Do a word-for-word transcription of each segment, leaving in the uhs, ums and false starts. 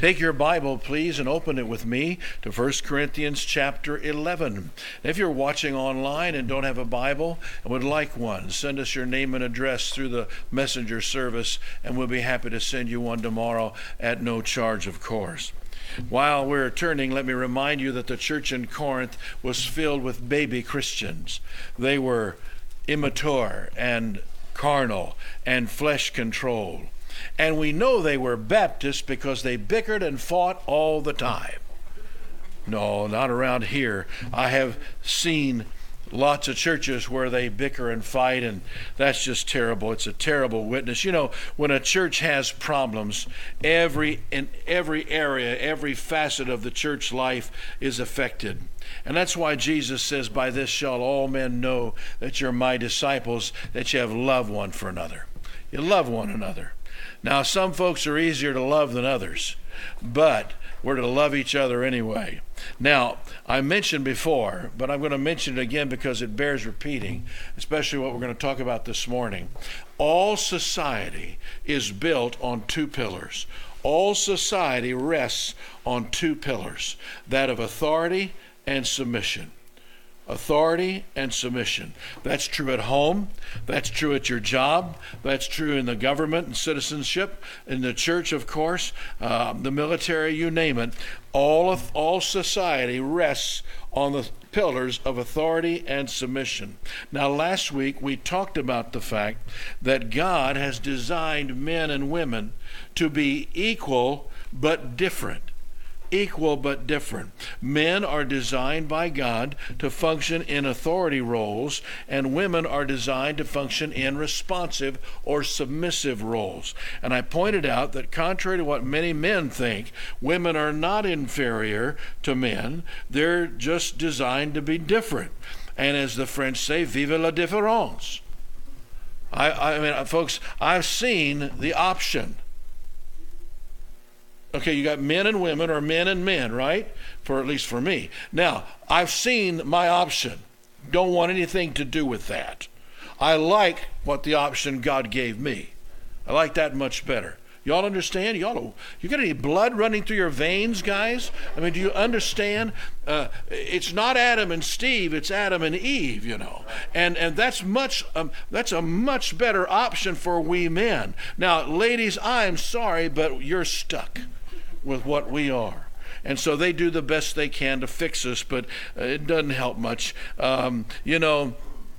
Take your Bible, please, and open it with me to First Corinthians chapter eleven. If you're watching online and don't have a Bible and would like one, send us your name and address through the messenger service, and we'll be happy to send you one tomorrow at no charge, of course. While we're turning, let me remind you that the church in Corinth was filled with baby Christians. They were immature and carnal and flesh-controlled. And we know they were Baptists because they bickered and fought all the time. No, not around here. I have seen lots of churches where they bicker and fight, and that's just terrible. It's a terrible witness. You know, when a church has problems, every in every area, every facet of the church life is affected. And that's why Jesus says, "By this shall all men know that you're my disciples, that you have love one for another." You love one another. Now, some folks are easier to love than others, but we're to love each other anyway. Now, I mentioned before, but I'm going to mention it again because it bears repeating, especially what we're going to talk about this morning. All society is built on two pillars. All society rests on two pillars, that of authority and submission. Authority and submission. That's true at home. That's true at your job. That's true in the government and citizenship, in the church, of course, uh, the military, you name it. All of, all society rests on the pillars of authority and submission. Now, last week we talked about the fact that God has designed men and women to be equal but different. Equal but different. Men are designed by God to function in authority roles, and women are designed to function in responsive or submissive roles. And I pointed out that contrary to what many men think, women are not inferior to men. They're just designed to be different. And as the French say, vive la différence. I, I mean, folks, I've seen the option. Okay, you got men and women, or men and men, right? For at least for me. Now, I've seen my option. Don't want anything to do with that. I like what the option God gave me. I like that much better. Y'all understand? Y'all, you got any blood running through your veins, guys? I mean, do you understand? Uh, it's not Adam and Steve, it's Adam and Eve, you know. And and that's much um, that's a much better option for we men. Now, ladies, I'm sorry, but you're stuck with what we are. And so they do the best they can to fix us, but uh, it doesn't help much. Um, you know,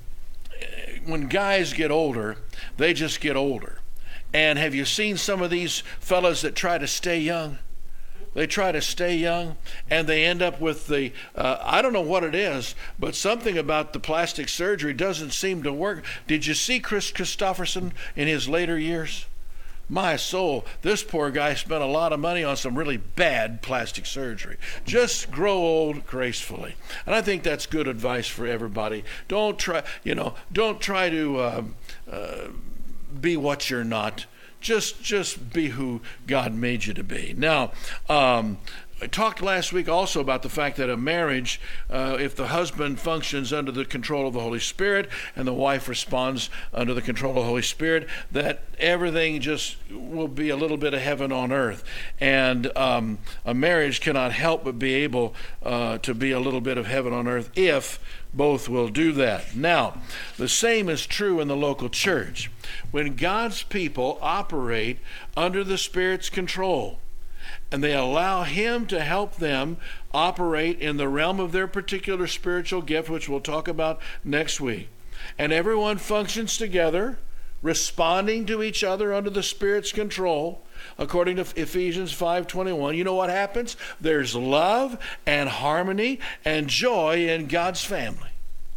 when guys get older, they just get older. And have you seen some of these fellas that try to stay young? They try to stay young, and they end up with the, uh, I don't know what it is, but something about the plastic surgery doesn't seem to work. Did you see Chris Christopherson in his later years? My soul, this poor guy spent a lot of money on some really bad plastic surgery. Just grow old gracefully. And I think that's good advice for everybody. Don't try, you know, don't try to uh, uh, be what you're not. Just, just be who God made you to be. Now, um, I talked last week also about the fact that a marriage, uh, if the husband functions under the control of the Holy Spirit and the wife responds under the control of the Holy Spirit, that everything just will be a little bit of heaven on earth. And um, a marriage cannot help but be able uh, to be a little bit of heaven on earth if both will do that. Now, the same is true in the local church. When God's people operate under the Spirit's control, and they allow Him to help them operate in the realm of their particular spiritual gift, which we'll talk about next week. And everyone functions together, responding to each other under the Spirit's control, according to Ephesians five twenty-one. You know what happens? There's love and harmony and joy in God's family.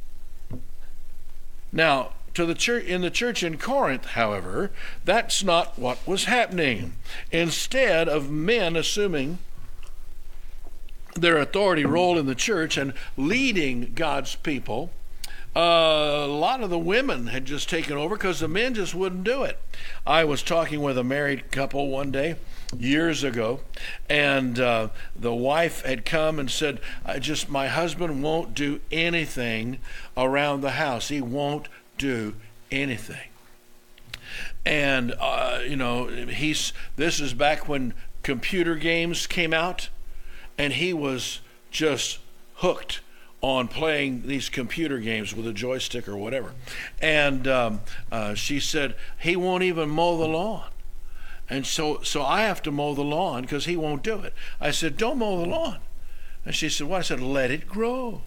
Now, to the church, in the church in Corinth, however, that's not what was happening. Instead of men assuming their authority role in the church and leading God's people, uh, a lot of the women had just taken over because the men just wouldn't do it. I was talking with a married couple one day years ago, and uh, the wife had come and said, I just my husband won't do anything around the house. He won't do anything. And uh, you know, he's this is back when computer games came out, and he was just hooked on playing these computer games with a joystick or whatever. And um, uh, she said, he won't even mow the lawn. And so, so I have to mow the lawn because he won't do it. I said, don't mow the lawn. And she said, what? I said, let it grow.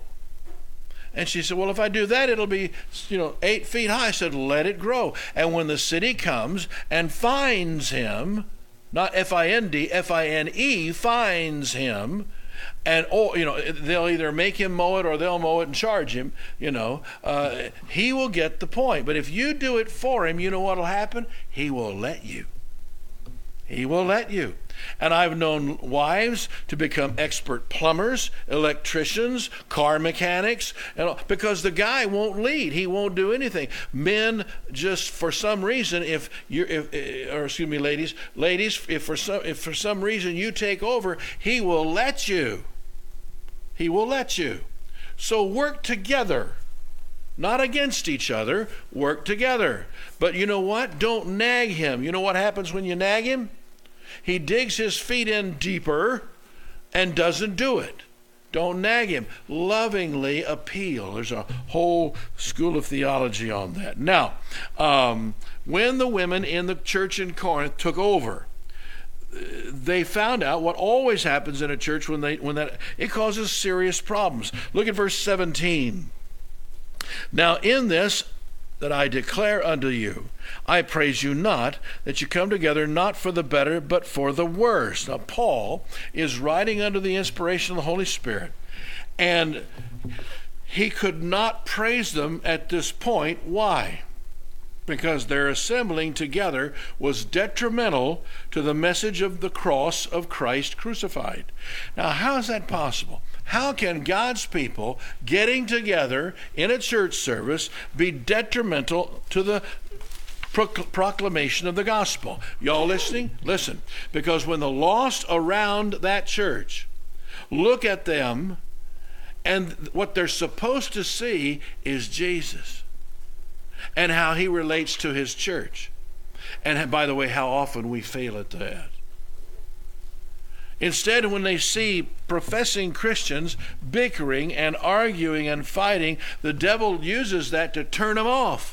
And she said, well, if I do that, it'll be, you know, eight feet high. I said, let it grow. And when the city comes and finds him, not F I N D, F I N E, finds him, and, oh, you know, they'll either make him mow it or they'll mow it and charge him, you know, uh, he will get the point. But if you do it for him, you know what will happen? He will let you. He will let you. And I've known wives to become expert plumbers, electricians, car mechanics, and because the guy won't lead. He won't do anything. Men, just for some reason, if you, if, or excuse me, ladies, ladies, if for some, if for some reason you take over, he will let you. He will let you. So work together. Not against each other. Work together. But you know what? Don't nag him. You know what happens when you nag him? He digs his feet in deeper and doesn't do it. Don't nag him. Lovingly appeal. There's a whole school of theology on that. Now, um, when the women in the church in Corinth took over, they found out what always happens in a church when they when that it causes serious problems. Look at verse seventeen. Now in this that I declare unto you, I praise you not, that you come together not for the better, but for the worse. Now, Paul is writing under the inspiration of the Holy Spirit, and he could not praise them at this point. Why? Because their assembling together was detrimental to the message of the cross of Christ crucified. Now, how is that possible? How can God's people getting together in a church service be detrimental to the proclamation of the gospel? Y'all listening? Listen. Because when the lost around that church look at them, and what they're supposed to see is Jesus and how he relates to his church. And by the way, how often we fail at that. Instead, when they see professing Christians bickering and arguing and fighting, the devil uses that to turn them off.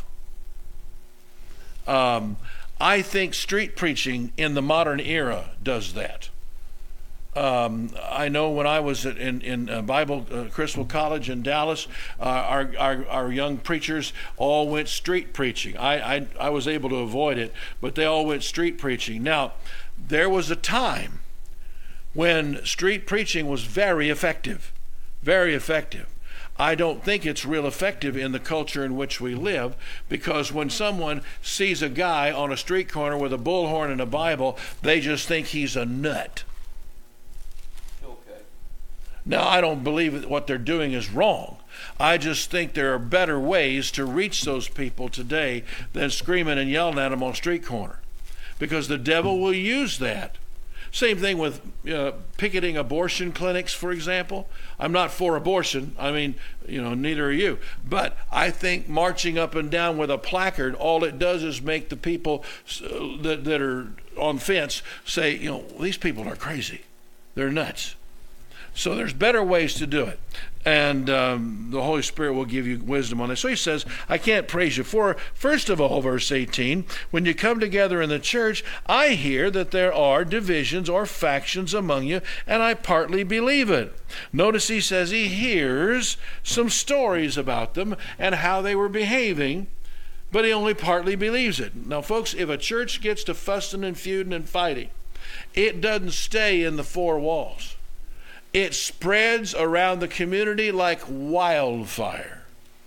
Um, I think street preaching in the modern era does that. Um, I know when I was in, in uh, Bible uh, Crystal College in Dallas, uh, our, our our young preachers all went street preaching. I, I I was able to avoid it, but they all went street preaching. Now, there was a time when street preaching was very effective, very effective. I don't think it's real effective in the culture in which we live, because when someone sees a guy on a street corner with a bullhorn and a Bible, they just think he's a nut. Okay. Now, I don't believe that what they're doing is wrong. I just think there are better ways to reach those people today than screaming and yelling at them on a street corner, because the devil will use that. Same thing with uh, picketing abortion clinics, for example. I'm not for abortion. I mean, you know, neither are you. But I think marching up and down with a placard, all it does is make the people uh, that, that are on fence say, you know, these people are crazy. They're nuts. So there's better ways to do it. And um, the Holy Spirit will give you wisdom on this. So he says, I can't praise you. For, first of all, verse eighteen, when you come together in the church, I hear that there are divisions or factions among you, and I partly believe it. Notice he says he hears some stories about them and how they were behaving, but he only partly believes it. Now, folks, if a church gets to fussing and feuding and fighting, it doesn't stay in the four walls. It spreads around the community like wildfire.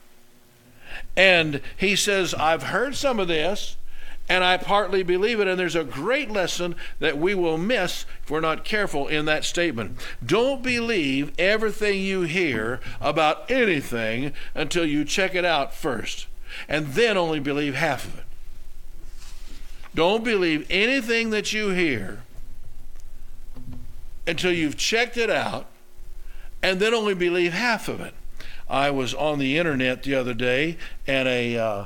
And he says, I've heard some of this, and I partly believe it. And there's a great lesson that we will miss if we're not careful in that statement. Don't believe everything you hear about anything until you check it out first, and then only believe half of it. Don't believe anything that you hear until you've checked it out, and then only believe half of it. I was on the internet the other day, and a uh,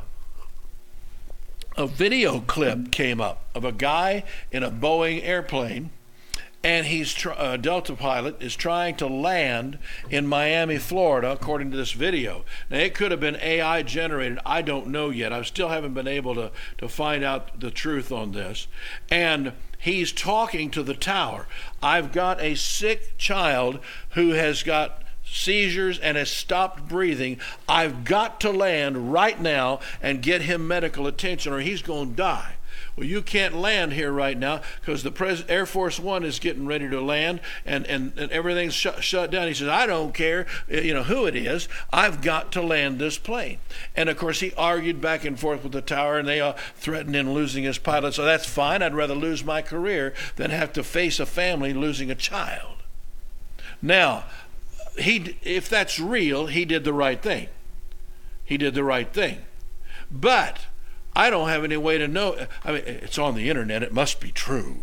a video clip came up of a guy in a Boeing airplane, and he's tr- uh, Delta pilot is trying to land in Miami, Florida, according to this video. Now, it could have been A I generated. I don't know yet. I still haven't been able to, to find out the truth on this. And he's talking to the tower. I've got a sick child who has got seizures and has stopped breathing. I've got to land right now and get him medical attention or he's going to die. Well, you can't land here right now because the Pres- Air Force One is getting ready to land and, and, and everything's shut, shut down. He says, I don't care you know who it is. I've got to land this plane. And, of course, he argued back and forth with the tower, and they uh, threatened him losing his pilot. So that's fine. I'd rather lose my career than have to face a family losing a child. Now, he if that's real, he did the right thing. He did the right thing. But I don't have any way to know. I mean, it's on the internet. It must be true.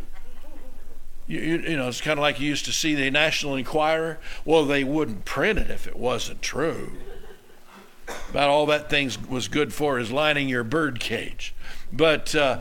You, you, you know, it's kind of like you used to see the National Enquirer. Well, they wouldn't print it if it wasn't true. About all that thing was good for is lining your bird cage. But uh,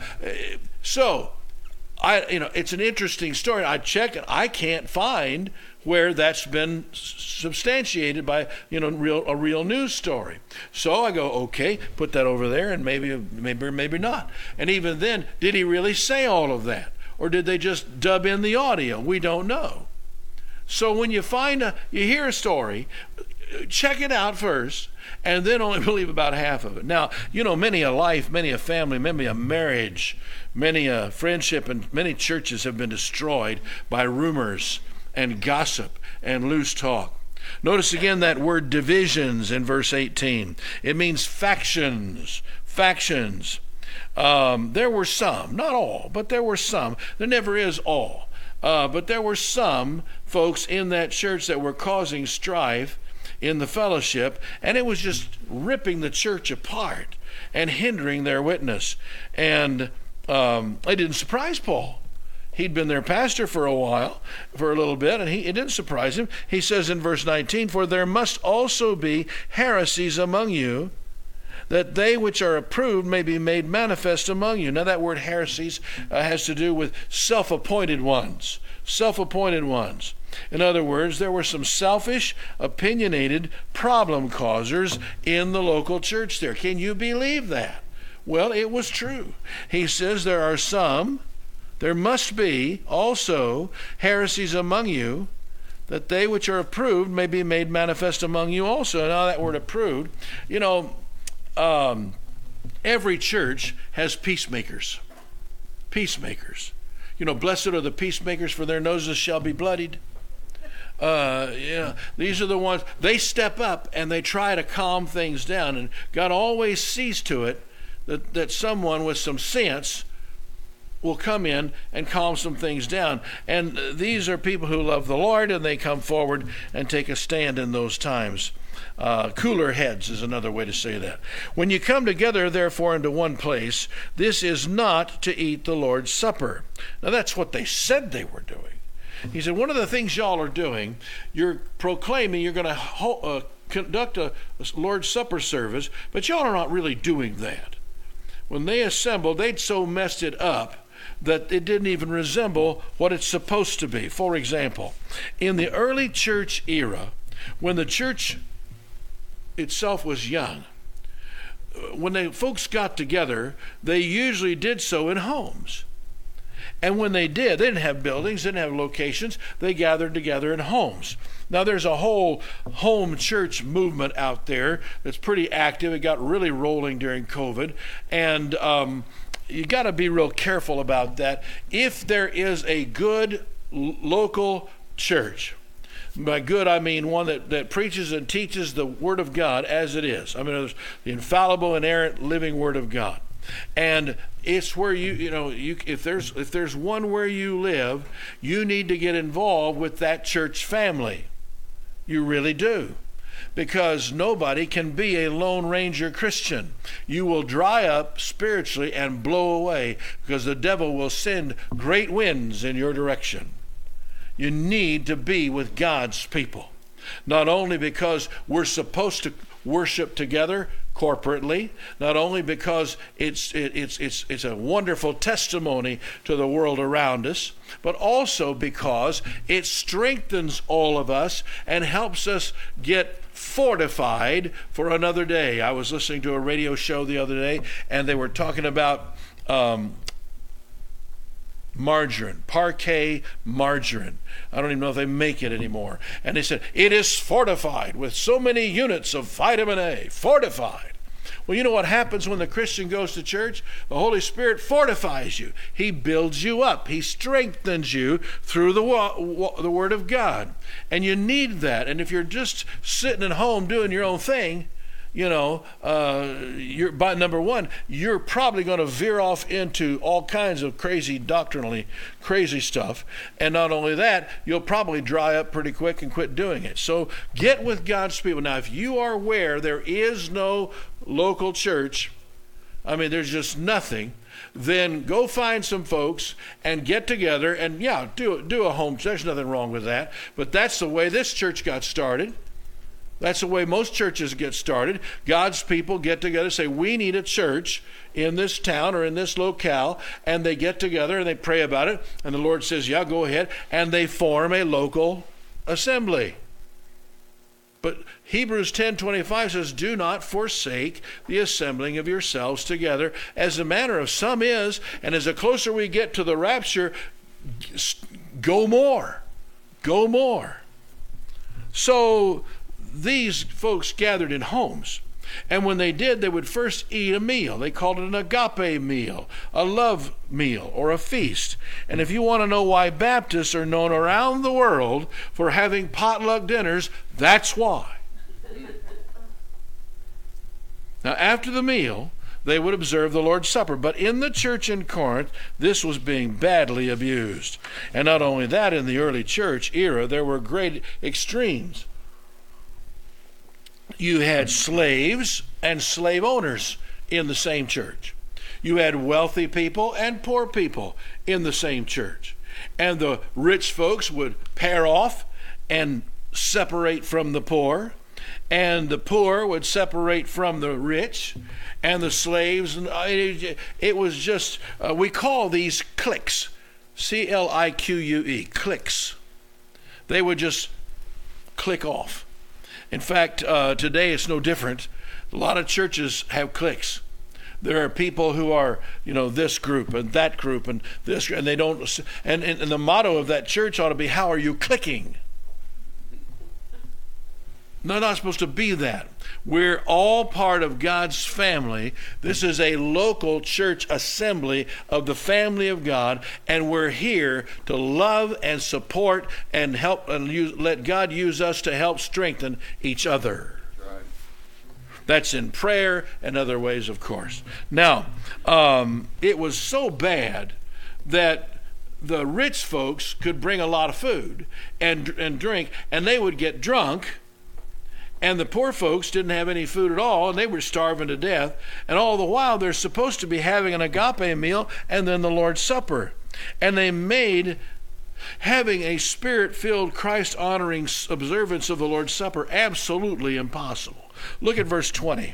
so, I you know, it's an interesting story. I check it. I can't find where that's been substantiated by, you know, real a real news story. So I go, okay, put that over there, and maybe, maybe, maybe not. And even then, did he really say all of that, or did they just dub in the audio? We don't know. So when you find a, you hear a story, check it out first, and then only believe about half of it. Now, you know, many a life, many a family, many a marriage, many a friendship, and many churches have been destroyed by rumors and gossip and loose talk. Notice again that word divisions in verse eighteen. It means factions, factions. Um, there were some, not all, but there were some. There never is all. Uh, but there were some folks in that church that were causing strife in the fellowship, and it was just ripping the church apart and hindering their witness. And um, it didn't surprise Paul. He'd been their pastor for a while, for a little bit, and he, it didn't surprise him. He says in verse nineteen, for there must also be heresies among you, that they which are approved may be made manifest among you. Now that word heresies uh, has to do with self-appointed ones, self-appointed ones. In other words, there were some selfish, opinionated problem causers in the local church there. Can you believe that? Well, it was true. He says there are some, there must be also heresies among you, that they which are approved may be made manifest among you also. Now that word approved, you know, um, every church has peacemakers. Peacemakers. You know, blessed are the peacemakers, for their noses shall be bloodied. Uh, yeah, these are the ones, they step up and they try to calm things down. And God always sees to it that, that someone with some sense will come in and calm some things down. And these are people who love the Lord, and they come forward and take a stand in those times. Uh, cooler heads is another way to say that. When you come together, therefore, into one place, this is not to eat the Lord's Supper. Now, that's what they said they were doing. He said, one of the things y'all are doing, you're proclaiming you're going to ho- uh, conduct a, a Lord's Supper service, but y'all are not really doing that. When they assembled, they'd so messed it up that it didn't even resemble what it's supposed to be. For example, in the early church era, when the church itself was young, when the folks got together, they usually did so in homes. And when they did, they didn't have buildings, didn't have locations, they gathered together in homes. Now there's a whole home church movement out there that's pretty active. It got really rolling during COVID. And um, you got to be real careful about that. If there is a good l- local church, by good I mean one that, that preaches and teaches the Word of God as it is. I mean, there's the infallible, inerrant, living Word of God. And it's where you, you know, you if there's if there's one where you live, you need to get involved with that church family. You really do. Because nobody can be a Lone Ranger Christian. You will dry up spiritually and blow away because the devil will send great winds in your direction. You need to be with God's people. Not only because we're supposed to worship together corporately, not only because it's it, it's it's it's a wonderful testimony to the world around us, but also because it strengthens all of us and helps us get fortified for another day. I was listening to a radio show the other day, and they were talking about um, margarine, Parquet margarine. I don't even know if they make it anymore. And they said, it is fortified with so many units of vitamin A, fortified. Well, you know what happens when the Christian goes to church? The Holy Spirit fortifies you. He builds you up. He strengthens you through the, wa- the Word of God. And you need that. And if you're just sitting at home doing your own thing, you know, uh, you're, by number one, you're probably going to veer off into all kinds of crazy, doctrinally crazy stuff. And not only that, you'll probably dry up pretty quick and quit doing it. So get with God's people. Now, if you are aware there is no local church, I mean, there's just nothing, then go find some folks and get together and, yeah, do, do a home church. There's nothing wrong with that. But that's the way this church got started. That's the way most churches get started. God's people get together, say, we need a church in this town or in this locale, and they get together and they pray about it, and the Lord says, yeah, go ahead, and they form a local assembly. But Hebrews ten twenty-five says, do not forsake the assembling of yourselves together, as the manner of some is, and as the closer we get to the rapture, go more. Go more. So these folks gathered in homes. And when they did, they would first eat a meal. They called it an agape meal, a love meal, or a feast. And if you want to know why Baptists are known around the world for having potluck dinners, that's why. Now, after the meal, they would observe the Lord's Supper. But in the church in Corinth, this was being badly abused. And not only that, in the early church era, there were great extremes. You had slaves and slave owners in the same church. You had wealthy people and poor people in the same church. And the rich folks would pair off and separate from the poor. And the poor would separate from the rich. And the slaves, and it was just, uh, we call these cliques. C L I Q U E, cliques. They would just click off. In fact, uh, today it's no different. A lot of churches have cliques. There are people who are, you know, this group and that group and this, and they don't. And, and, and the motto of that church ought to be, "How are you clicking?" They're not supposed to be that. We're all part of God's family. This is a local church assembly of the family of God, and we're here to love and support and help and use, let God use us to help strengthen each other. Right. That's in prayer and other ways, of course. Now, um, it was so bad that the rich folks could bring a lot of food and and drink, and they would get drunk. And the poor folks didn't have any food at all, and they were starving to death. And all the while, they're supposed to be having an agape meal and then the Lord's Supper. And they made having a spirit-filled, Christ-honoring observance of the Lord's Supper absolutely impossible. Look at verse twenty.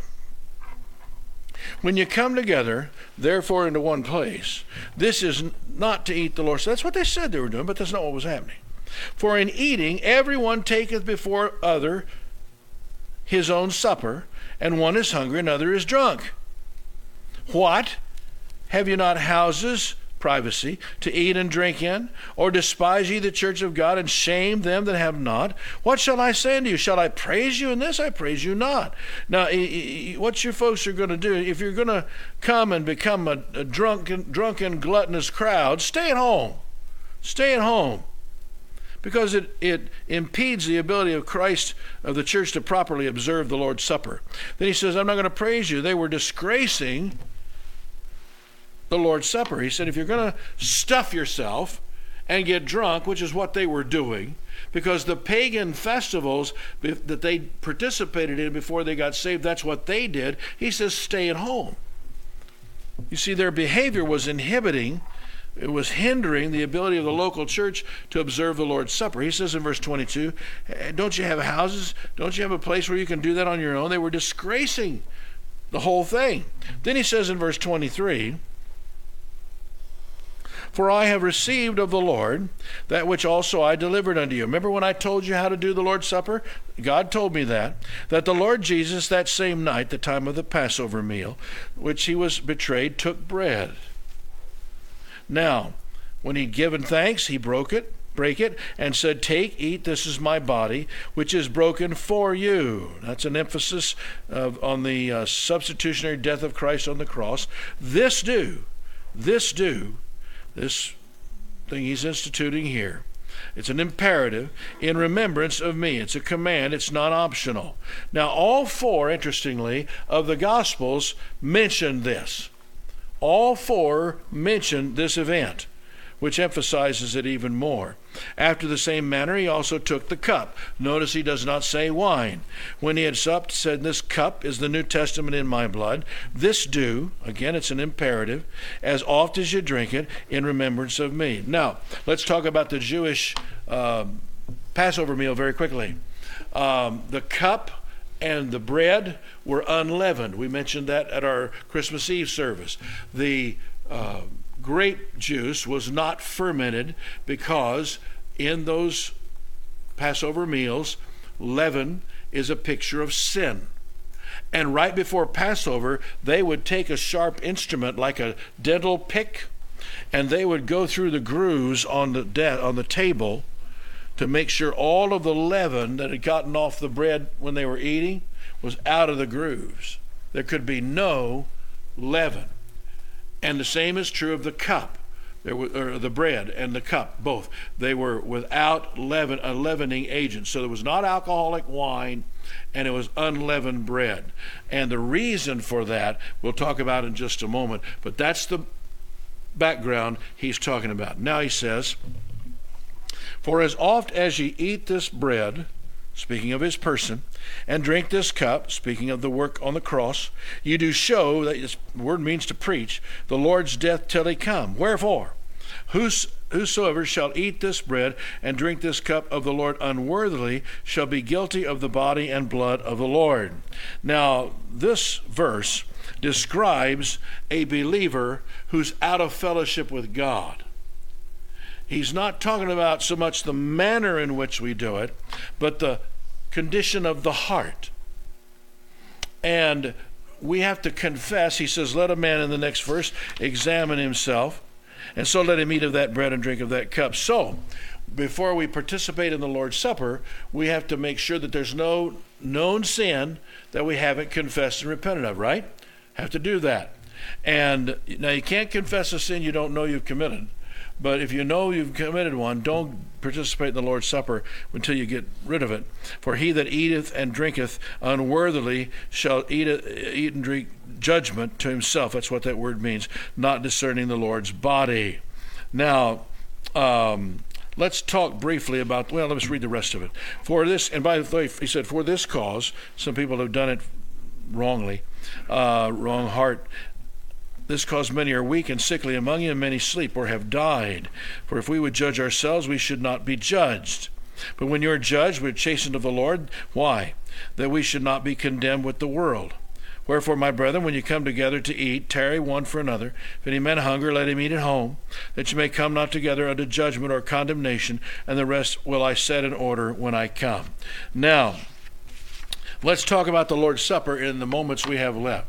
When you come together, therefore, into one place, this is not to eat the Lord's Supper. That's what they said they were doing, but that's not what was happening. For in eating, everyone taketh before other his own supper, and one is hungry, another is drunk. What? Have you not houses, privacy, to eat and drink in? Or despise ye the church of God, and shame them that have not? What shall I say unto you? Shall I praise you in this? I praise you not. Now, what you folks are going to do, if you're going to come and become a, a drunken, drunken, gluttonous crowd, stay at home. Stay at home. Because it, it impedes the ability of Christ, of the church, to properly observe the Lord's Supper. Then he says, I'm not going to praise you. They were disgracing the Lord's Supper. He said, if you're going to stuff yourself and get drunk, which is what they were doing, because the pagan festivals that they participated in before they got saved, that's what they did. He says, stay at home. You see, their behavior was inhibiting It was hindering the ability of the local church to observe the Lord's Supper. He says in verse twenty-two, don't you have houses? Don't you have a place where you can do that on your own? They were disgracing the whole thing. Then he says in verse twenty-three, for I have received of the Lord that which also I delivered unto you. Remember when I told you how to do the Lord's Supper? God told me that. That the Lord Jesus, that same night, the time of the Passover meal, which he was betrayed, took bread. Now, when he'd given thanks, he broke it, break it, and said, take, eat, this is my body, which is broken for you. That's an emphasis of, on the uh, substitutionary death of Christ on the cross. This do, this do, this thing he's instituting here. It's an imperative in remembrance of me. It's a command. It's not optional. Now, all four, interestingly, of the Gospels mention this. All four mention this event, which emphasizes it even more. After the same manner, he also took the cup. Notice he does not say wine. When he had supped, he said, this cup is the New Testament in my blood. This do, again, it's an imperative, as oft as you drink it, in remembrance of me. Now, let's talk about the Jewish uh, Passover meal very quickly. Um, the cup and the bread were unleavened. We mentioned that at our Christmas Eve service. The uh, grape juice was not fermented because in those Passover meals, leaven is a picture of sin. And right before Passover, they would take a sharp instrument like a dental pick, and they would go through the grooves on the de- on the table to make sure all of the leaven that had gotten off the bread when they were eating was out of the grooves. There could be no leaven. And the same is true of the cup, there was, or the bread and the cup, both. They were without leaven, a leavening agent. So there was not alcoholic wine, and it was unleavened bread. And the reason for that, we'll talk about in just a moment, but that's the background he's talking about. Now he says, for as oft as ye eat this bread, speaking of his person, and drink this cup, speaking of the work on the cross, you do show, that this word means to preach, the Lord's death till he come. Wherefore, whos, whosoever shall eat this bread and drink this cup of the Lord unworthily shall be guilty of the body and blood of the Lord. Now, this verse describes a believer who's out of fellowship with God. He's not talking about so much the manner in which we do it, but the condition of the heart. And we have to confess, he says, let a man in the next verse examine himself, and so let him eat of that bread and drink of that cup. So, before we participate in the Lord's Supper, we have to make sure that there's no known sin that we haven't confessed and repented of, right? Have to do that. And now you can't confess a sin you don't know you've committed. But if you know you've committed one, don't participate in the Lord's Supper until you get rid of it. For he that eateth and drinketh unworthily shall eat, eat and drink judgment to himself. That's what that word means, not discerning the Lord's body. Now, um, let's talk briefly about, well, let's read the rest of it. For this, and by the way, he said, for this cause, some people have done it wrongly, uh, wrong heart. This cause many are weak and sickly among you, and many sleep or have died. For if we would judge ourselves, we should not be judged. But when you are judged, we are chastened of the Lord. Why? That we should not be condemned with the world. Wherefore, my brethren, when you come together to eat, tarry one for another. If any man hunger, let him eat at home, that you may come not together unto judgment or condemnation, and the rest will I set in order when I come. Now, let's talk about the Lord's Supper in the moments we have left.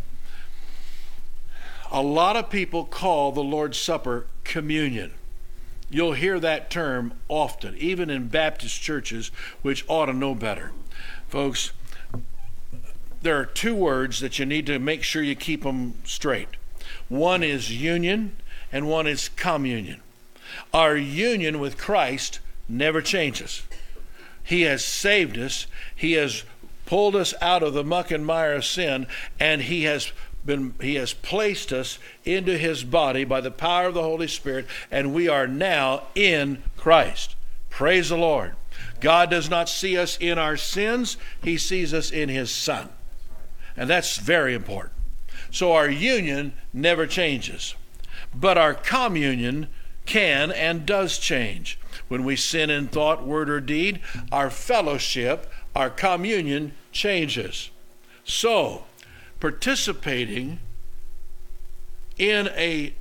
A lot of people call the Lord's Supper communion. You'll hear that term often, even in Baptist churches, which ought to know better. Folks, there are two words that you need to make sure you keep them straight. One is union, and one is communion. Our union with Christ never changes. He has saved us. He has pulled us out of the muck and mire of sin, and he has Been, he has placed us into his body by the power of the Holy Spirit, and we are now in Christ. Praise the Lord. God does not see us in our sins. He sees us in his Son. And that's very important. So our union never changes. But our communion can and does change. When we sin in thought, word, or deed, our fellowship, our communion changes. So, participating in a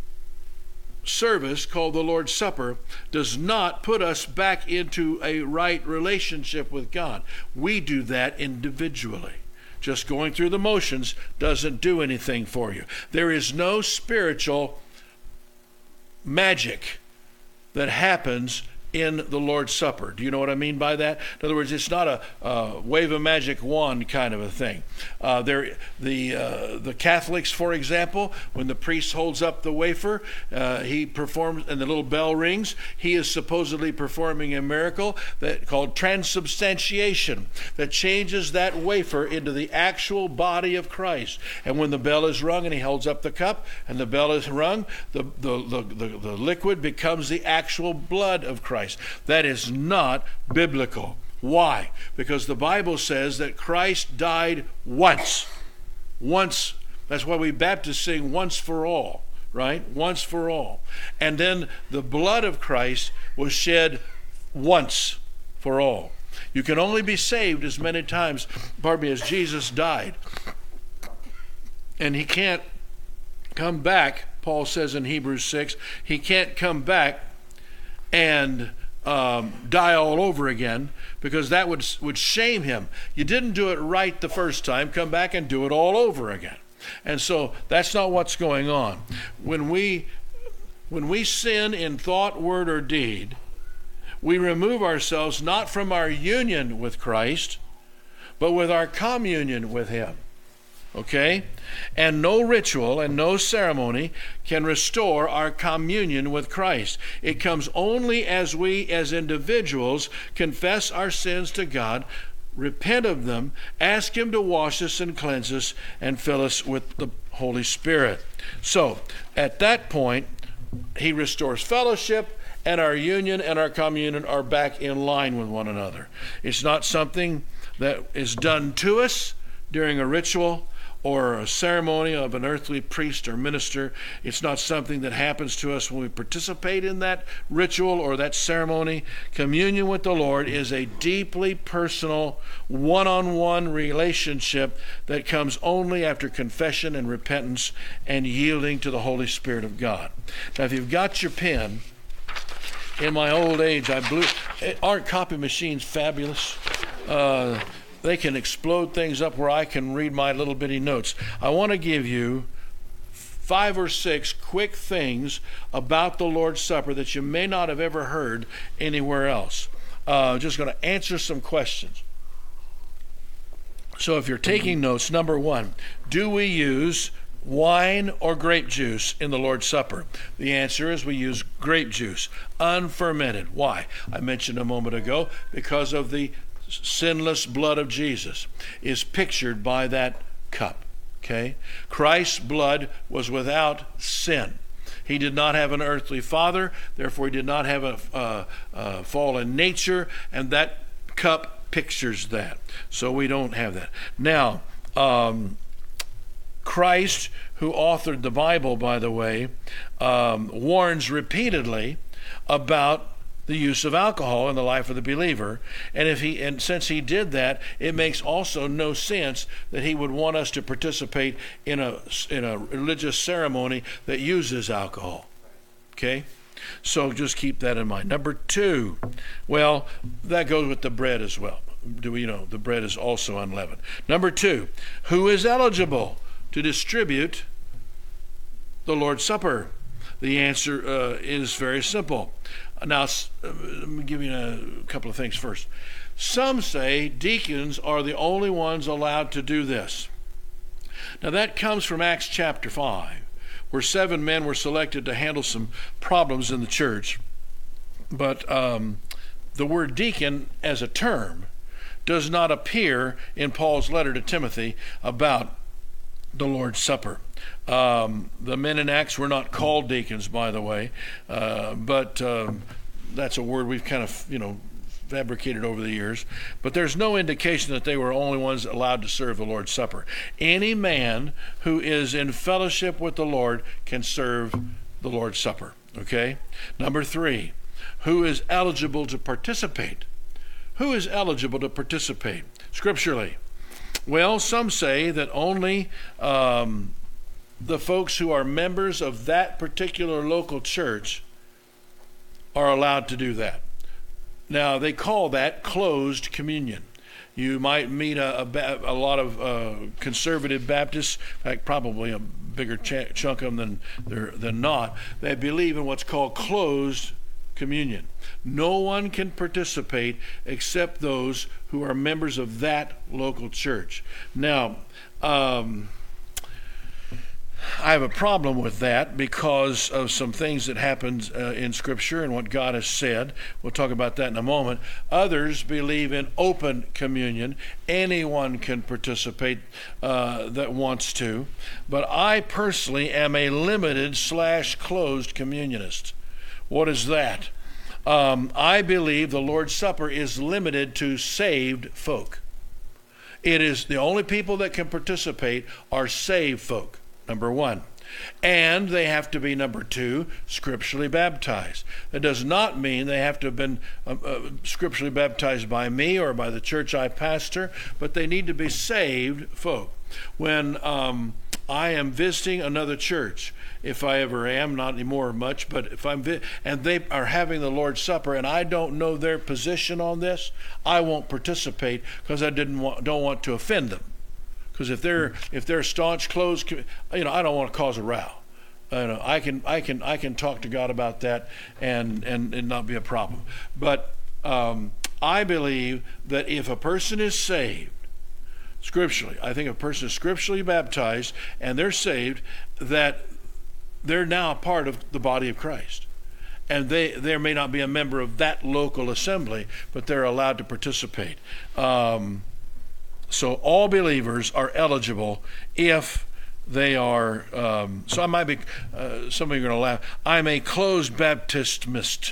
service called the Lord's Supper does not put us back into a right relationship with God. We do that individually. Just going through the motions doesn't do anything for you. There is no spiritual magic that happens in the Lord's Supper. Do you know what I mean by that? In other words, it's not a uh, wave a magic wand kind of a thing. Uh, there, the uh, the Catholics, for example, when the priest holds up the wafer, uh, he performs, and the little bell rings. He is supposedly performing a miracle that called transubstantiation, that changes that wafer into the actual body of Christ. And when the bell is rung, and he holds up the cup, and the bell is rung, the the the, the, the liquid becomes the actual blood of Christ. That is not biblical. Why? Because the Bible says that Christ died once. Once. That's why we Baptists sing once for all, right? Once for all. And then the blood of Christ was shed once for all. You can only be saved as many times, pardon me, as Jesus died. And he can't come back, Paul says in Hebrews six, he can't come back and um, die all over again, because that would would shame him. You didn't do it right the first time, come back and do it all over again. And so that's not what's going on. When we when we sin in thought, word, or deed, we remove ourselves not from our union with Christ, but with our communion with him. Okay? And no ritual and no ceremony can restore our communion with Christ. It comes only as we as individuals confess our sins to God, repent of them, ask him to wash us and cleanse us and fill us with the Holy Spirit. So, at that point, he restores fellowship, and our union and our communion are back in line with one another. It's not something that is done to us during a ritual or a ceremony of an earthly priest or minister. It's not something that happens to us when we participate in that ritual or that ceremony. Communion with the Lord is a deeply personal, one-on-one relationship that comes only after confession and repentance and yielding to the Holy Spirit of God. Now, if you've got your pen, in my old age, I blew. Aren't copy machines fabulous? Uh, They can explode things up where I can read my little bitty notes. I want to give you five or six quick things about the Lord's Supper that you may not have ever heard anywhere else. Uh, just going to answer some questions. So if you're taking notes, number one, do we use wine or grape juice in the Lord's Supper? The answer is we use grape juice, unfermented. Why? I mentioned a moment ago, because of the sinless blood of Jesus is pictured by that cup. Okay? Christ's blood was without sin. He did not have an earthly father, therefore he did not have a, a, a fallen nature, and that cup pictures that. So we don't have that. Now, um, Christ, who authored the Bible, by the way, um, warns repeatedly about the use of alcohol in the life of the believer, and if he and since he did that, it makes also no sense that he would want us to participate in a in a religious ceremony that uses alcohol. Okay, so just keep that in mind. Number two, well, that goes with the bread as well. Do we, you know, the bread is also unleavened. Number two, who is eligible to distribute the Lord's Supper? The answer uh, is very simple. Now, let me give you a couple of things first. Some say deacons are the only ones allowed to do this. Now, that comes from Acts chapter five, where seven men were selected to handle some problems in the church. But um, the word deacon as a term does not appear in Paul's letter to Timothy about the Lord's Supper. Um, the men in Acts were not called deacons, by the way, uh, but um, that's a word we've kind of, you know, fabricated over the years. But there's no indication that they were only ones allowed to serve the Lord's Supper. Any man who is in fellowship with the Lord can serve the Lord's Supper. Okay? Number three, who is eligible to participate? Who is eligible to participate? Scripturally, Well, some say that only um, the folks who are members of that particular local church are allowed to do that. Now, they call that closed communion. You might meet a, a, a lot of uh, conservative Baptists, in fact, probably a bigger ch- chunk of them than, than not. They believe in what's called closed communion. No one can participate except those who are members of that local church. Now, um, I have a problem with that because of some things that happened uh, in Scripture and what God has said. We'll talk about that in a moment. Others believe in open communion. Anyone can participate uh, that wants to. But I personally am a limited slash closed communionist. What is that? Um, I believe the Lord's Supper is limited to saved folk. It is the only people that can participate are saved folk. Number one. And they have to be, number two, scripturally baptized. That does not mean they have to have been uh, uh, scripturally baptized by me or by the church I pastor, but they need to be saved folk. When um, I am visiting another church, if I ever am, not anymore much, but if I'm vi- and they are having the Lord's Supper and I don't know their position on this, I won't participate because I didn't want, don't want to offend them. Because if they're if they're staunch, closed, you know, I don't want to cause a row. You know, I can I can I can talk to God about that and and, and not be a problem. But um, I believe that if a person is saved scripturally, I think if a person is scripturally baptized and they're saved, that they're now a part of the body of Christ. And they there may not be a member of that local assembly, but they're allowed to participate. Um, So all believers are eligible if they are, um, so I might be, uh, some of you are going to laugh, I'm a closed Baptismist.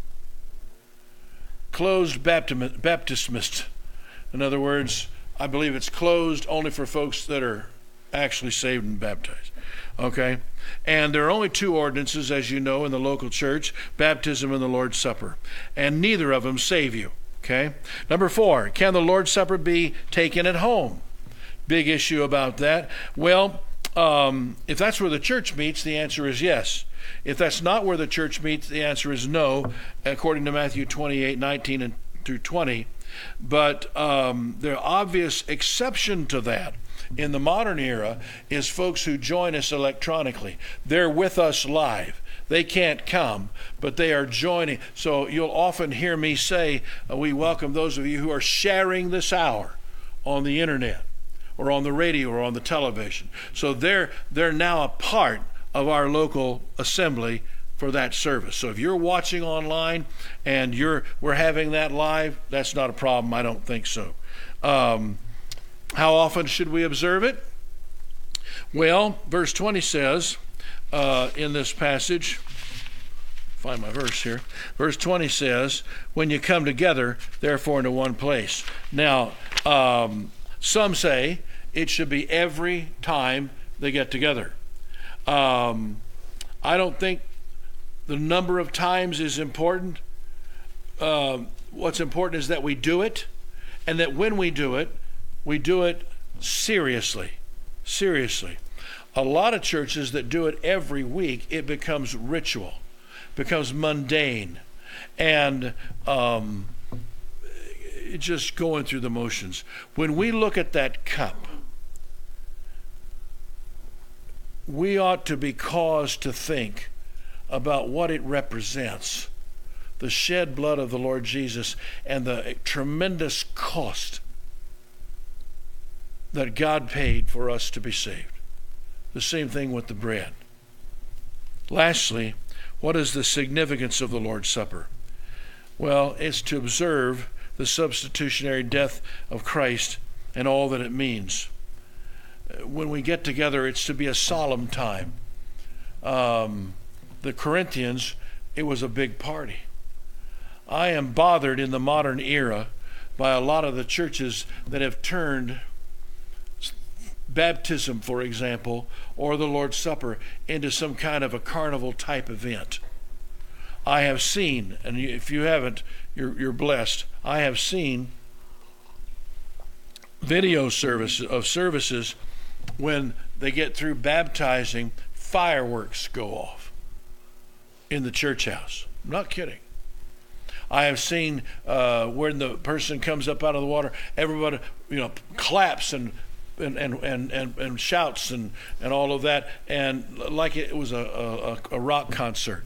Closed Baptist, Baptismist. In other words, I believe it's closed only for folks that are actually saved and baptized. Okay? And there are only two ordinances, as you know, in the local church, baptism and the Lord's Supper. And neither of them save you. Okay. Number four, can the Lord's Supper be taken at home? Big issue about that. Well, um, if that's where the church meets, the answer is yes. If that's not where the church meets, the answer is no, according to Matthew twenty-eight, nineteen and through twenty. But um, the obvious exception to that in the modern era is folks who join us electronically. They're with us live. They can't come, but they are joining. So you'll often hear me say, uh, we welcome those of you who are sharing this hour on the internet or on the radio or on the television. So they're they're now a part of our local assembly for that service. So if you're watching online and you're we're having that live, that's not a problem. I don't think so. Um, how often should we observe it? Well, verse twenty says, Uh, in this passage, find my verse here. Verse twenty says, when you come together, therefore, into one place. Now, um, some say it should be every time they get together. Um, I don't think the number of times is important. Uh, what's important is that we do it, and that when we do it, we do it seriously. Seriously. A lot of churches that do it every week, it becomes ritual, becomes mundane, and um, just going through the motions. When we look at that cup, we ought to be caused to think about what it represents, the shed blood of the Lord Jesus and the tremendous cost that God paid for us to be saved. The same thing with the bread. Lastly, what is the significance of the Lord's Supper? Well, it's to observe the substitutionary death of Christ and all that it means. When we get together, it's to be a solemn time. Um, the Corinthians, it was a big party. I am bothered in the modern era by a lot of the churches that have turned baptism, for example, or the Lord's Supper into some kind of a carnival type event. I have seen, and if you haven't, you're, you're blessed, I have seen video service of services, when they get through baptizing, fireworks go off in the church house. I'm not kidding. I have seen uh, when the person comes up out of the water, everybody, you know, claps and and and and, and, and shouts and, and all of that, and like it was a, a, a rock concert.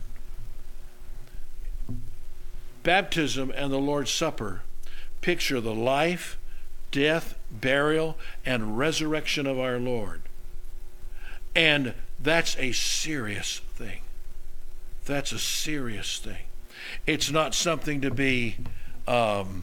Baptism and the Lord's Supper picture the life, death, burial, and resurrection of our Lord. And that's a serious thing. That's a serious thing. It's not something to be um,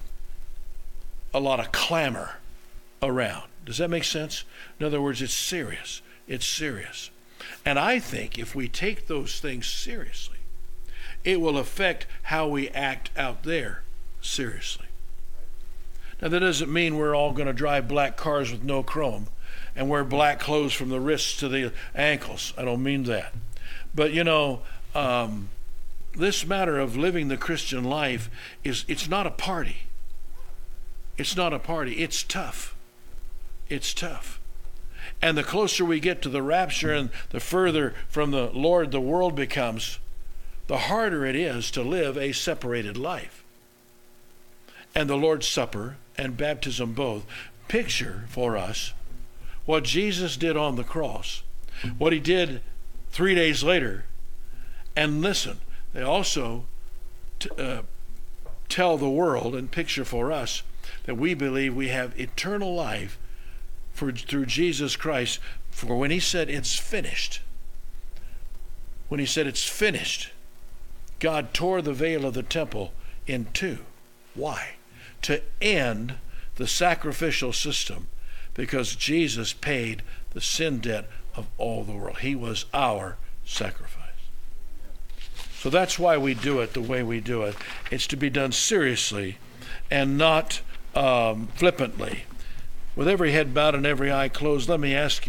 a lot of clamor around. Does that make sense? In other words, it's serious. It's serious. And I think if we take those things seriously, it will affect how we act out there seriously. Now, that doesn't mean we're all going to drive black cars with no chrome and wear black clothes from the wrists to the ankles. I don't mean that. But, you know, um, this matter of living the Christian life is, it's not a party. It's not a party. It's tough. It's tough. And the closer we get to the rapture and the further from the Lord the world becomes, the harder it is to live a separated life. And the Lord's Supper and baptism both picture for us what Jesus did on the cross, what he did three days later. And listen, they also t- uh, tell the world and picture for us that we believe we have eternal life for, through Jesus Christ. For when he said it's finished, when he said it's finished, God tore the veil of the temple in two. Why? To end the sacrificial system, because Jesus paid the sin debt of all the world. He was our sacrifice. So that's why we do it the way we do it. It's to be done seriously and not um, flippantly. With every head bowed and every eye closed, let me ask you,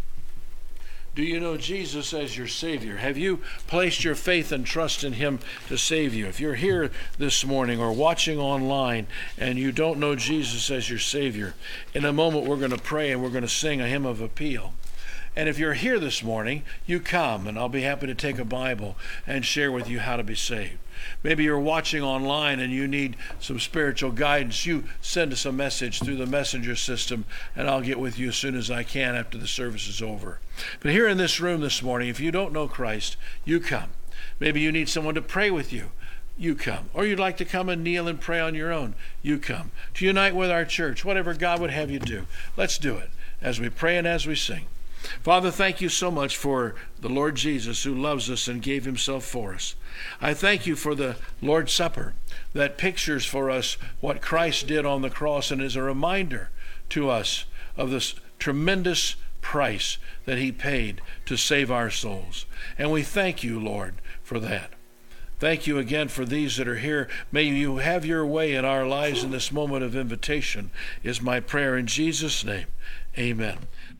do you know Jesus as your Savior? Have you placed your faith and trust in him to save you? If you're here this morning or watching online and you don't know Jesus as your Savior, in a moment we're going to pray and we're going to sing a hymn of appeal. And if you're here this morning, you come, and I'll be happy to take a Bible and share with you how to be saved. Maybe you're watching online and you need some spiritual guidance. You send us a message through the messenger system, and I'll get with you as soon as I can after the service is over. But here in this room this morning, if you don't know Christ, you come. Maybe you need someone to pray with you. You come. Or you'd like to come and kneel and pray on your own. You come. To unite with our church, whatever God would have you do. Let's do it as we pray and as we sing. Father, thank you so much for the Lord Jesus who loves us and gave himself for us. I thank you for the Lord's Supper that pictures for us what Christ did on the cross and is a reminder to us of this tremendous price that he paid to save our souls. And we thank you, Lord, for that. Thank you again for these that are here. May you have your way in our lives in this moment of invitation is my prayer in Jesus' name. Amen.